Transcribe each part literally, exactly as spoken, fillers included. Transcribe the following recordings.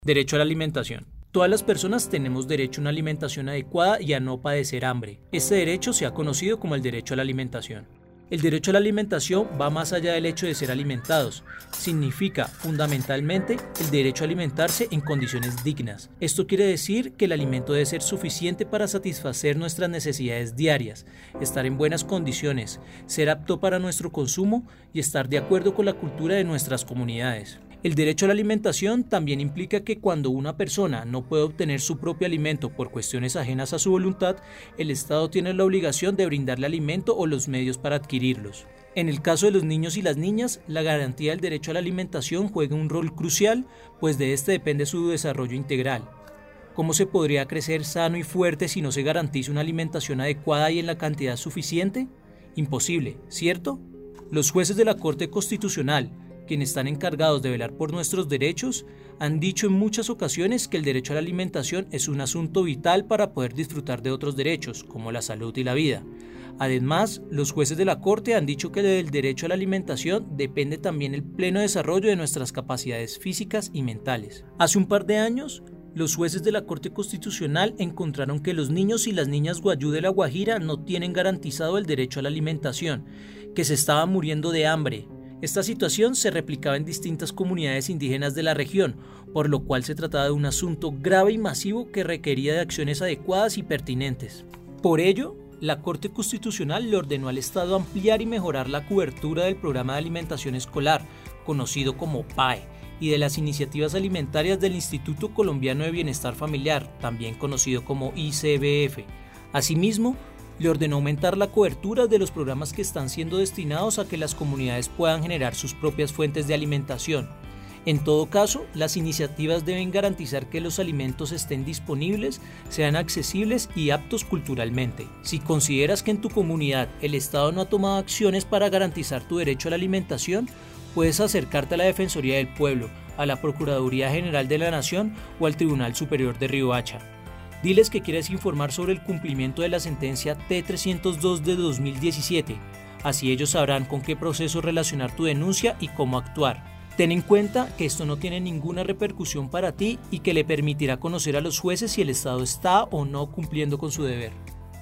Derecho a la alimentación. Todas las personas tenemos derecho a una alimentación adecuada y a no padecer hambre. Este derecho se ha conocido como el derecho a la alimentación. El derecho a la alimentación va más allá del hecho de ser alimentados. Significa, fundamentalmente, el derecho a alimentarse en condiciones dignas. Esto quiere decir que el alimento debe ser suficiente para satisfacer nuestras necesidades diarias, estar en buenas condiciones, ser apto para nuestro consumo y estar de acuerdo con la cultura de nuestras comunidades. El derecho a la alimentación también implica que cuando una persona no puede obtener su propio alimento por cuestiones ajenas a su voluntad, el Estado tiene la obligación de brindarle alimento o los medios para adquirirlos. En el caso de los niños y las niñas, la garantía del derecho a la alimentación juega un rol crucial, pues de este depende su desarrollo integral. ¿Cómo se podría crecer sano y fuerte si no se garantiza una alimentación adecuada y en la cantidad suficiente? Imposible, ¿cierto? Los jueces de la Corte Constitucional, quienes están encargados de velar por nuestros derechos, han dicho en muchas ocasiones que el derecho a la alimentación es un asunto vital para poder disfrutar de otros derechos, como la salud y la vida. Además, los jueces de la Corte han dicho que del derecho a la alimentación depende también el pleno desarrollo de nuestras capacidades físicas y mentales. Hace un par de años, los jueces de la Corte Constitucional encontraron que los niños y las niñas guayú de La Guajira no tienen garantizado el derecho a la alimentación, que se estaban muriendo de hambre. Esta situación se replicaba en distintas comunidades indígenas de la región, por lo cual se trataba de un asunto grave y masivo que requería de acciones adecuadas y pertinentes. Por ello, la Corte Constitucional le ordenó al Estado ampliar y mejorar la cobertura del Programa de Alimentación Escolar, conocido como P A E, y de las iniciativas alimentarias del Instituto Colombiano de Bienestar Familiar, también conocido como I C B F. Asimismo, le ordenó aumentar la cobertura de los programas que están siendo destinados a que las comunidades puedan generar sus propias fuentes de alimentación. En todo caso, las iniciativas deben garantizar que los alimentos estén disponibles, sean accesibles y aptos culturalmente. Si consideras que en tu comunidad el Estado no ha tomado acciones para garantizar tu derecho a la alimentación, puedes acercarte a la Defensoría del Pueblo, a la Procuraduría General de la Nación o al Tribunal Superior de Riohacha. Diles que quieres informar sobre el cumplimiento de la sentencia T trescientos dos de dos mil diecisiete, así ellos sabrán con qué proceso relacionar tu denuncia y cómo actuar. Ten en cuenta que esto no tiene ninguna repercusión para ti y que le permitirá conocer a los jueces si el Estado está o no cumpliendo con su deber.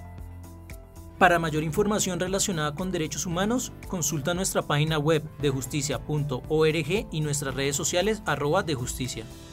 Para mayor información relacionada con derechos humanos, consulta nuestra página web de justicia punto org y nuestras redes sociales arroba de justicia.